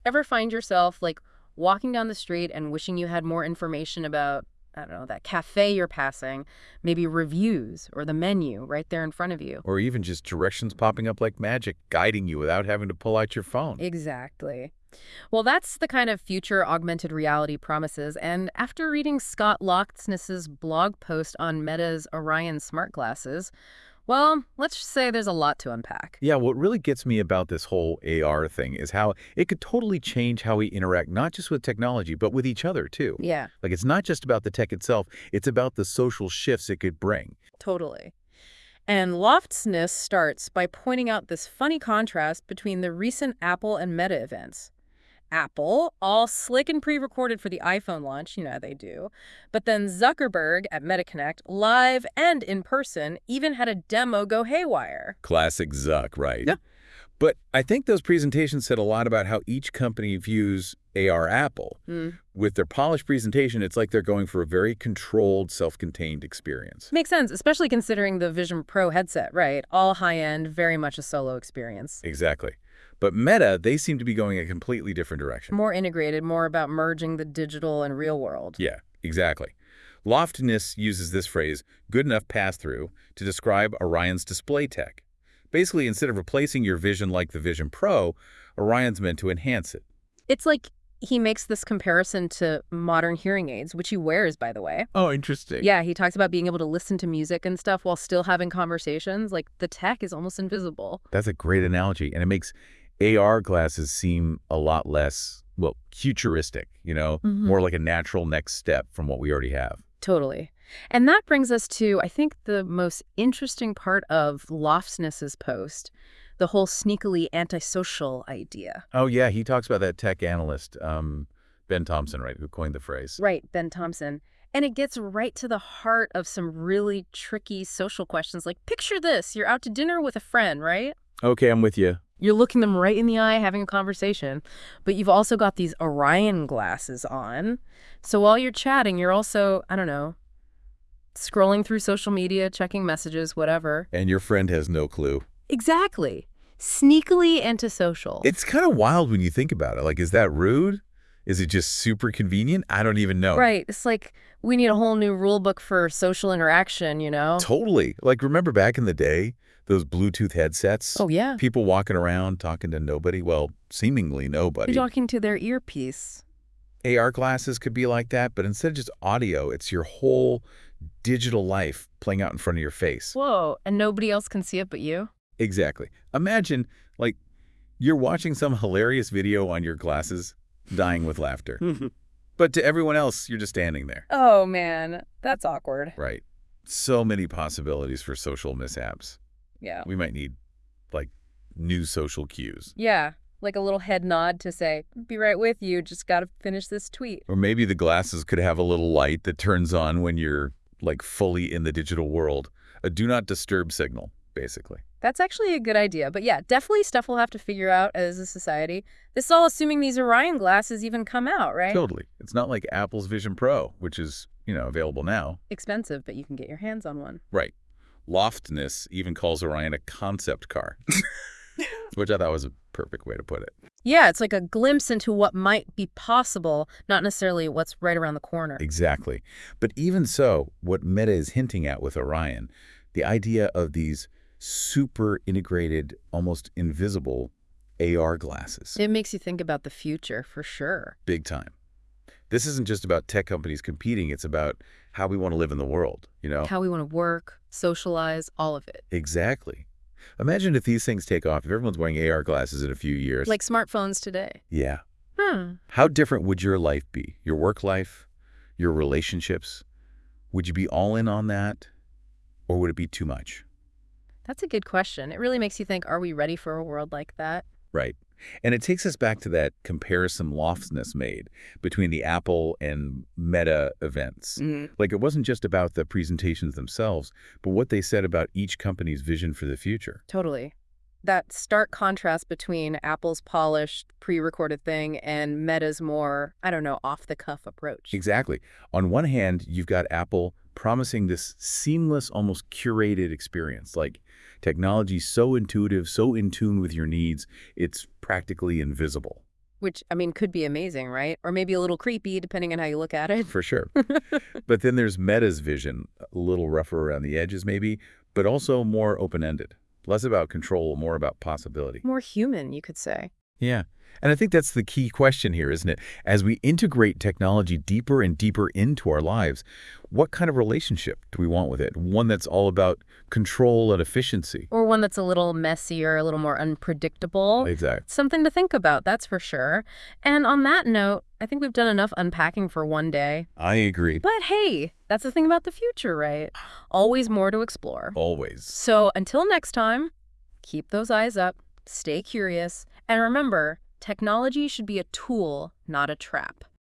Ever find yourself, like, walking down the street and wishing you had more information about, I don't know, that cafe you're passing, maybe reviews or the menu right there in front of you? Or even just directions popping up like magic, guiding you without having to pull out your phone. Exactly. Well, that's the kind of future augmented reality promises. And after reading Scott Locksness's blog post on Meta's Orion smart glasses, well, let's just say there's a lot to unpack. Yeah, what really gets me about this whole AR thing is how it could totally change how we interact, not just with technology, but with each other, too. Yeah, Like, it's not just about the tech itself, it's about the social shifts it could bring. totally. And Loftsness starts by pointing out this funny contrast between the recent Apple and Meta events. Apple, all slick and pre-recorded for the iPhone launch, you know how they do. But then Zuckerberg at MetaConnect, live and in person, even had a demo go haywire. Classic Zuck, right? Yeah. But I think those presentations said a lot about how each company views AR Apple. Hmm. With their polished presentation, it's like they're going for a very controlled, self-contained experience. Makes sense, especially considering the Vision Pro headset, right? All high-end, very much a solo experience. Exactly. But Meta, they seem to be going a completely different direction. More integrated, more about merging the digital and real world. Yeah, exactly. Loftiness uses this phrase, good enough pass-through, to describe Orion's display tech. Basically, instead of replacing your vision like the Vision Pro, Orion's meant to enhance it. It's like he makes this comparison to modern hearing aids, which he wears, by the way. Oh, interesting. Yeah, he talks about being able to listen to music and stuff while still having conversations. Like, the tech is almost invisible. That's a great analogy, and it makes AR glasses seem a lot less, well, futuristic, more like a natural next step from what we already have. Totally. And that brings us to, I think, the most interesting part of Loftsness's post, the whole sneakily antisocial idea. Oh, yeah, he talks about that tech analyst, Ben Thompson, right, who coined the phrase. Right, Ben Thompson. And it gets right to the heart of some really tricky social questions. Like, picture this, you're out to dinner with a friend, right? Okay, I'm with you. You're looking them right in the eye, having a conversation, but you've also got these Orion glasses on. So while you're chatting, you're also, I don't know, scrolling through social media, checking messages, whatever. And your friend has no clue. Exactly. Sneakily antisocial. It's kind of wild when you think about it. Like, is that rude? Is it just super convenient? I don't even know. Right. It's like we need a whole new rule book for social interaction, you know? Totally. Like, remember back in the day, those Bluetooth headsets? Oh, yeah. People walking around talking to nobody. Well, seemingly nobody. You're talking to their earpiece. AR glasses could be like that, but instead of just audio, it's your whole digital life playing out in front of your face. Whoa. And nobody else can see it but you? Exactly. Imagine, like, you're watching some hilarious video on your glasses, dying with laughter. But to everyone else, you're just standing there. Oh, man. That's awkward. Right. So many possibilities for social mishaps. Yeah. We might need, like, new social cues. Yeah. Like a little head nod to say, be right with you, just got to finish this tweet. Or maybe the glasses could have a little light that turns on when you're, like, fully in the digital world. A do not disturb signal, basically. That's actually a good idea. But yeah, definitely stuff we'll have to figure out as a society. This is all assuming these Orion glasses even come out, right? Totally. It's not like Apple's Vision Pro, which is, available now. Expensive, but you can get your hands on one. Right. Loftiness even calls Orion a concept car, which I thought was a perfect way to put it. Yeah, it's like a glimpse into what might be possible, not necessarily what's right around the corner. Exactly. But even so, what Meta is hinting at with Orion, the idea of these super integrated, almost invisible AR glasses. It makes you think about the future, for sure. Big time. This isn't just about tech companies competing. It's about how we want to live in the world, How we want to work, socialize, all of it. Exactly. Imagine if these things take off, if everyone's wearing AR glasses in a few years. Like smartphones today. Yeah. Hmm. How different would your life be? Your work life? Your relationships? Would you be all in on that? Or would it be too much? That's a good question. It really makes you think, are we ready for a world like that? Right. And it takes us back to that comparison Loftsness made between the Apple and Meta events. Like, it wasn't just about the presentations themselves, but what they said about each company's vision for the future. Totally. That stark contrast between Apple's polished, pre-recorded thing and Meta's more, I don't know, off-the-cuff approach. Exactly. On one hand, you've got Apple promising this seamless, almost curated experience, like technology so intuitive, so in tune with your needs, it's practically invisible. Which, I mean, could be amazing, right? Or maybe a little creepy, depending on how you look at it. For sure. But then there's Meta's vision, a little rougher around the edges maybe, but also more open-ended. Less about control, more about possibility. More human, you could say. Yeah. And I think that's the key question here, isn't it? As we integrate technology deeper and deeper into our lives, what kind of relationship do we want with it? One that's all about control and efficiency. Or one that's a little messier, a little more unpredictable. Exactly. Something to think about, that's for sure. And on that note, I think we've done enough unpacking for one day. I agree. But hey, that's the thing about the future, right? Always more to explore. Always. So until next time, keep those eyes up, stay curious, and remember, technology should be a tool, not a trap.